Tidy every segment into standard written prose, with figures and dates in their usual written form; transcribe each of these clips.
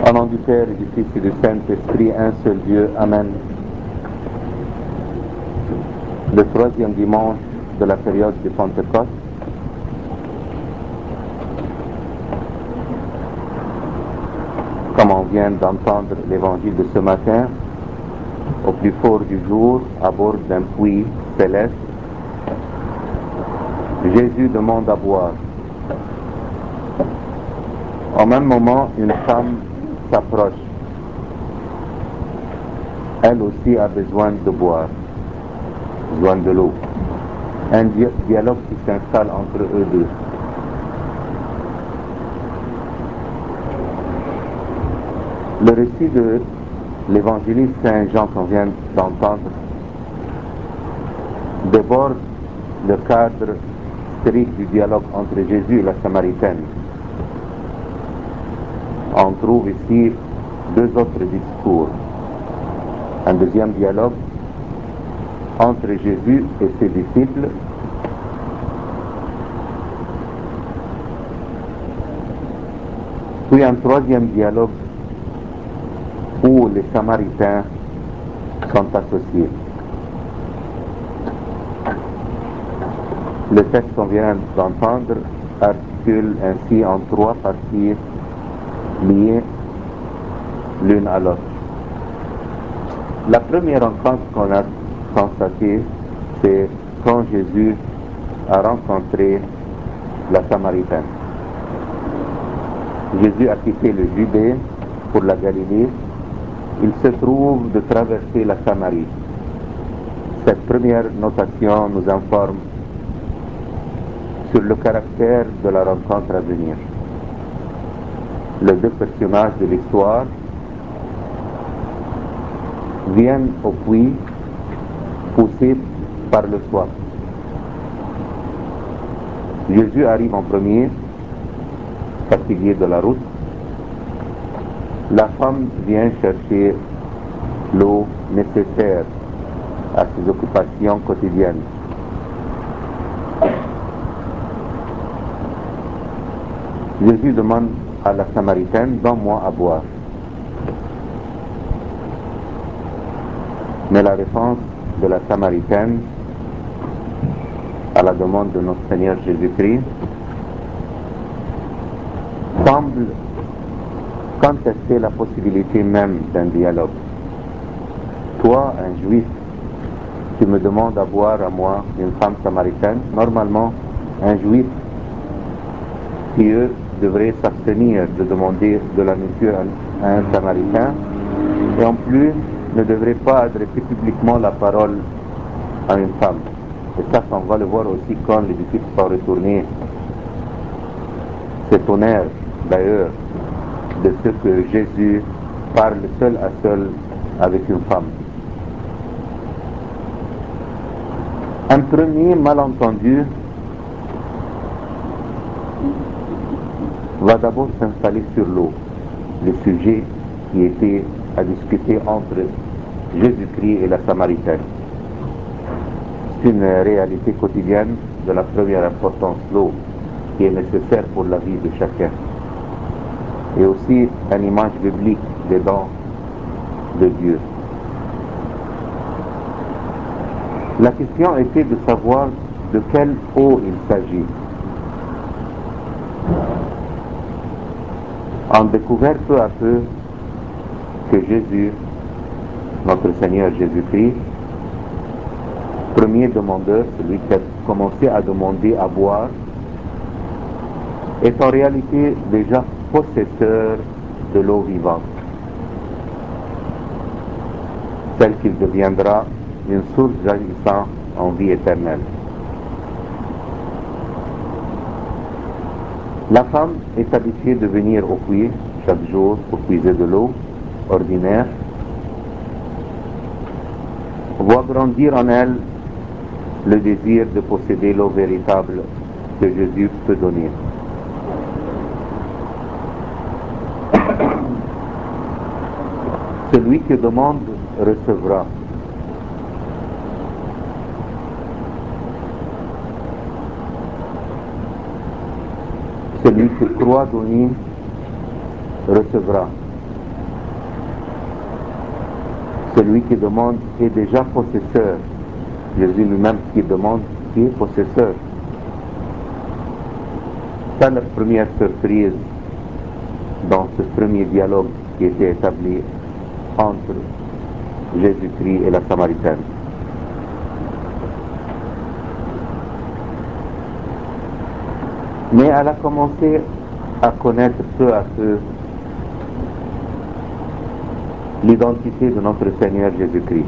Au nom du Père et du Fils et du Saint-Esprit, un seul Dieu. Amen. Le troisième dimanche de la période de Pentecôte, comme on vient d'entendre l'évangile de ce matin, au plus fort du jour, à bord d'un puits céleste, Jésus demande à boire. Au même moment, une femme s'approche. Elle aussi a besoin de boire, besoin de l'eau. Un dialogue qui s'installe entre eux deux. Le récit de l'évangéliste Saint Jean qu'on vient d'entendre déborde le cadre strict du dialogue entre Jésus et la Samaritaine. On trouve ici deux autres discours. Un deuxième dialogue entre Jésus et ses disciples, puis un troisième dialogue où les Samaritains sont associés. Le texte qu'on vient d'entendre articule ainsi en trois parties liées l'une à l'autre. La première rencontre qu'on a constatée, c'est quand Jésus a rencontré la Samaritaine. Jésus a quitté le Judée pour la Galilée. Il se trouve de traverser la Samarie. Cette première notation nous informe sur le caractère de la rencontre à venir. Les deux personnages de l'histoire viennent au puits poussés par le soif. Jésus arrive en premier, fatigué de la route. La femme vient chercher l'eau nécessaire à ses occupations quotidiennes. Jésus demande à la Samaritaine, donne-moi à boire. Mais la réponse de la Samaritaine à la demande de notre Seigneur Jésus-Christ semble contester la possibilité même d'un dialogue. Toi, un juif, tu me demandes à boire à moi, une femme samaritaine. Normalement, un juif pieux devrait s'abstenir de demander de la nourriture à un samaritain et en plus ne devrait pas adresser publiquement la parole à une femme. Et ça, on va le voir aussi quand les disciples sont retournés. C'est honneur, d'ailleurs, de ce que Jésus parle seul à seul avec une femme. Un premier malentendu va d'abord s'installer sur l'eau, le sujet qui était à discuter entre Jésus-Christ et la Samaritaine. C'est une réalité quotidienne de la première importance, l'eau, qui est nécessaire pour la vie de chacun. Et aussi une image biblique des dons de Dieu. La question était de savoir de quelle eau il s'agit. On découvert peu à peu que Jésus, notre Seigneur Jésus-Christ, premier demandeur, celui qui a commencé à demander à boire, est en réalité déjà possesseur de l'eau vivante, celle qu'il deviendra une source jaillissant en vie éternelle. La femme est habituée de venir au puits chaque jour pour puiser de l'eau ordinaire, voit grandir en elle le désir de posséder l'eau véritable que Jésus peut donner. Celui qui demande recevra. Celui qui croit donner recevra. Celui qui demande est déjà possesseur. Jésus lui-même qui demande, qui est possesseur. C'est la première surprise dans ce premier dialogue qui était établi entre Jésus-Christ et la Samaritaine. Mais elle a commencé à connaître peu à peu l'identité de notre Seigneur Jésus-Christ.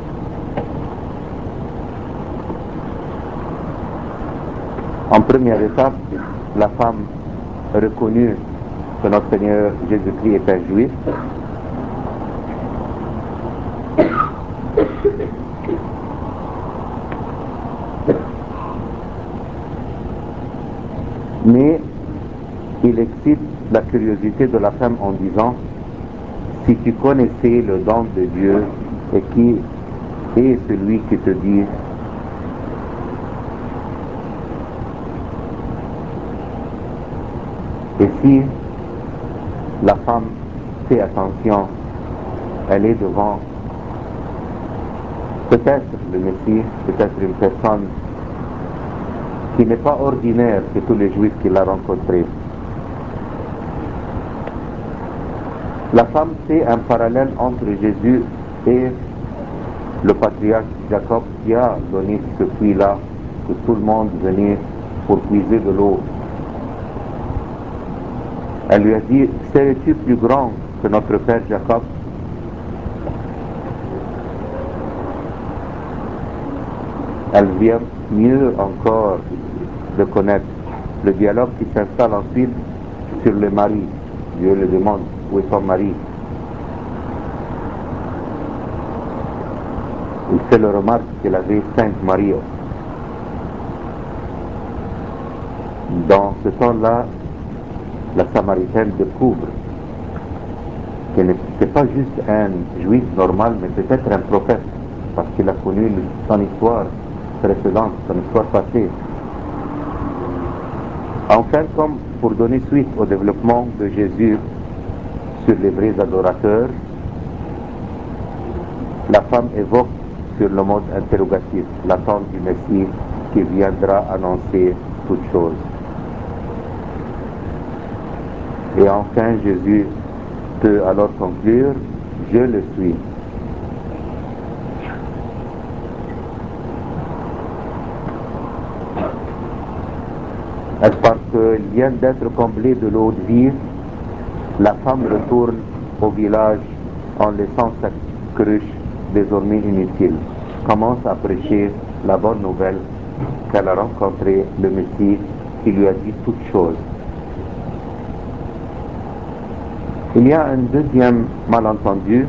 En première étape, la femme reconnut que notre Seigneur Jésus-Christ est un juif. Mais il excite la curiosité de la femme en disant, si tu connaissais le don de Dieu et qui est celui qui te dit, et si la femme fait attention, elle est devant peut-être le Messie, peut-être une personne qui n'est pas ordinaire que tous les Juifs qu'il a rencontrés. La femme fait un parallèle entre Jésus et le patriarche Jacob qui a donné ce puits-là, que tout le monde venait pour puiser de l'eau. Elle lui a dit, serais-tu plus grand que notre père Jacob? Elle vient mieux encore de connaître le dialogue qui s'installe ensuite sur le mari. Dieu le demande, où est ton mari? Il fait le remarque qu'il avait 5 maris. Dans ce temps-là, la Samaritaine découvre que ce n'est pas juste un juif normal, mais peut-être un prophète, parce qu'il a connu son histoire précédente, son histoire passée. Enfin, comme pour donner suite au développement de Jésus sur les vrais adorateurs, la femme évoque sur le mode interrogatif l'attente du Messie qui viendra annoncer toutes choses. Et enfin, Jésus peut alors conclure, je le suis. Parce qu'il vient d'être comblé de l'eau de vie, la femme retourne au village en laissant sa cruche désormais inutile. Commence à prêcher la bonne nouvelle qu'elle a rencontré le Messie qui lui a dit toutes choses. Il y a un deuxième malentendu.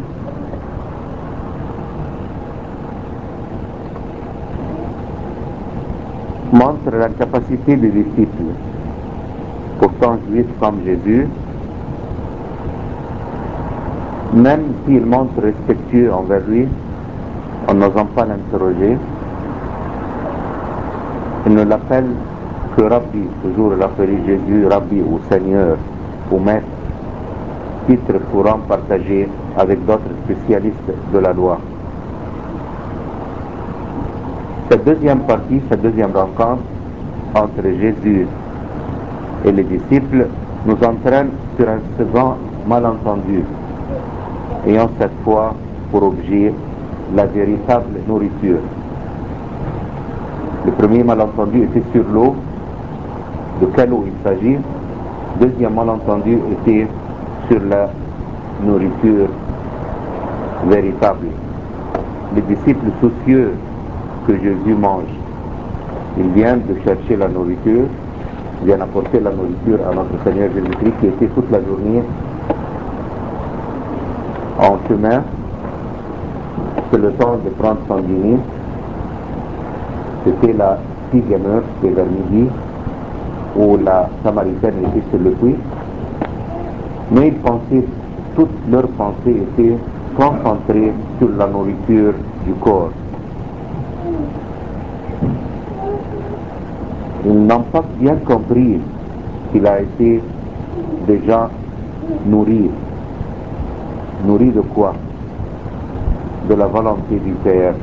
Montre l'incapacité des disciples, pourtant juifs comme Jésus, même s'ils montrent respectueux envers lui, en n'osant pas l'interroger, ils ne l'appellent que Rabbi, toujours l'appeler Jésus Rabbi ou Seigneur ou Maître, titre courant partagé avec d'autres spécialistes de la loi. Cette deuxième partie, cette deuxième rencontre entre Jésus et les disciples nous entraîne sur un second malentendu, ayant cette fois pour objet la véritable nourriture. Le premier malentendu était sur l'eau, de quelle eau il s'agit. Deuxième malentendu était sur la nourriture véritable. Les disciples soucieux que Jésus mange, ils viennent de chercher la nourriture, viennent apporter la nourriture à notre Seigneur Jésus-Christ qui était toute la journée en chemin. C'est le temps de prendre son dîner. C'était la 6e heure, c'était vers midi, où la Samaritaine était sur le puits. Mais ils pensaient, toute leur pensée était concentrée sur la nourriture du corps. Ils n'ont pas bien compris qu'il a été déjà nourri. Nourri de quoi? de la volonté du Père.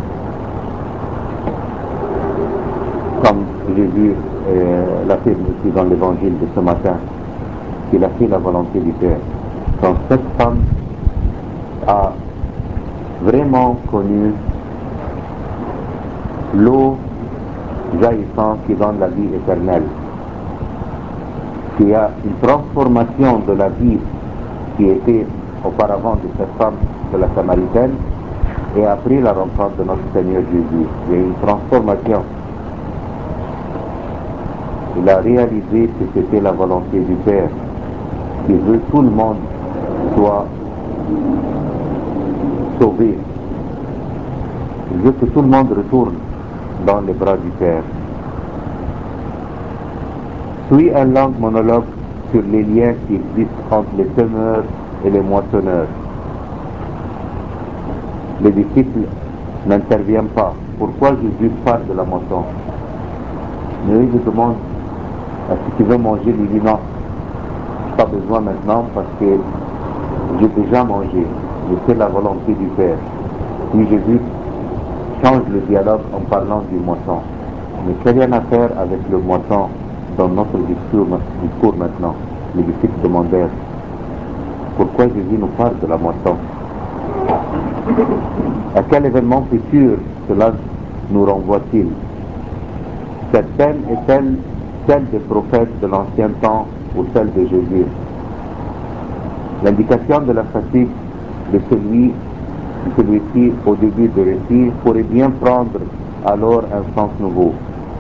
Comme Jésus l'affirme aussi dans l'évangile de ce matin, qu'il a fait la volonté du Père. Quand cette femme a vraiment connu l'eau jaillissante qui donne la vie éternelle, qu'il y a une transformation de la vie qui était auparavant de cette femme, de la Samaritaine, et après la rencontre de notre Seigneur Jésus. Il y a eu une transformation. Il a réalisé que c'était la volonté du Père, qui veut que tout le monde soit sauvé. Il veut que tout le monde retourne dans les bras du Père. Suit un long monologue sur les liens qui existent entre les semeurs et les moissonneurs. Les disciples n'interviennent pas. Pourquoi Jésus parle de la moisson? Mais eux, ils demandent, est-ce que tu veux manger? Il dit non, pas besoin maintenant parce que j'ai déjà mangé. Je fais la volonté du Père. Puis Jésus change le dialogue en parlant du moisson. Mais quel rien à faire avec le moisson dans notre discours maintenant? Les disciples demandèrent, pourquoi Jésus nous parle de la moisson? À quel événement futur cela nous renvoie-t-il? Cette scène est-elle celle des prophètes de l'ancien temps ou celle de Jésus? L'indication de la fatigue de celui-ci au début du récit pourrait bien prendre alors un sens nouveau.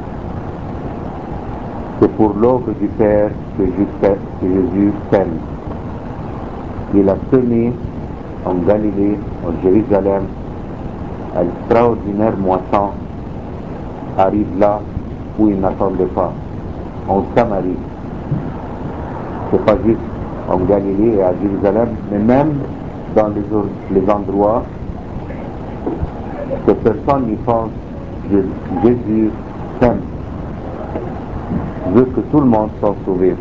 C'est pour l'œuvre du Père que Jésus sème. Il a semé en Galilée, en Jérusalem, un extraordinaire moisson arrive là où il n'attendait pas, en Samarie. C'est pas juste en Galilée et à Jérusalem, mais même dans les endroits que personne n'y pense, Jésus sème, veut que tout le monde soit sauvé.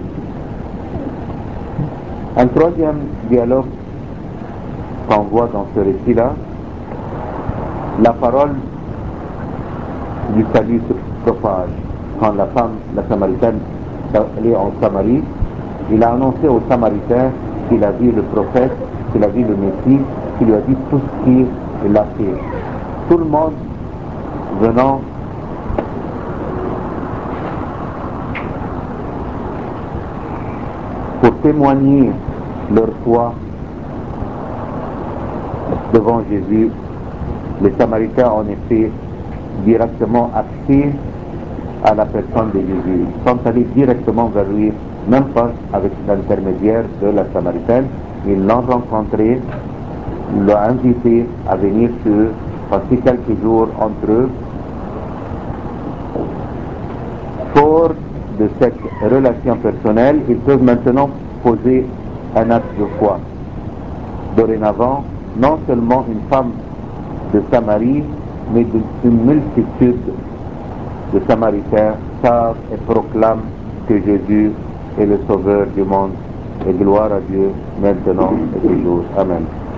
Un troisième dialogue qu'on voit dans ce récit-là, la parole du salut se propage. Quand la femme, la Samaritaine, est en Samarie, il a annoncé aux Samaritains qu'il a vu le prophète, qu'il a vu le Messie, qu'il lui a dit tout ce qu'il a fait. Tout le monde venant pour témoigner leur foi devant Jésus. Les Samaritains, en effet, directement accès à la personne de Jésus. Ils sont allés directement vers lui, même pas avec l'intermédiaire de la Samaritaine. Ils l'ont rencontré, l'ont invité à venir passer quelques jours entre eux. Fort de cette relation personnelle, ils peuvent maintenant poser un acte de foi. Dorénavant, non seulement une femme de Samarie, mais une multitude de Samaritains savent et proclament que Jésus est le Sauveur du monde. Et gloire à Dieu maintenant et toujours. Amen.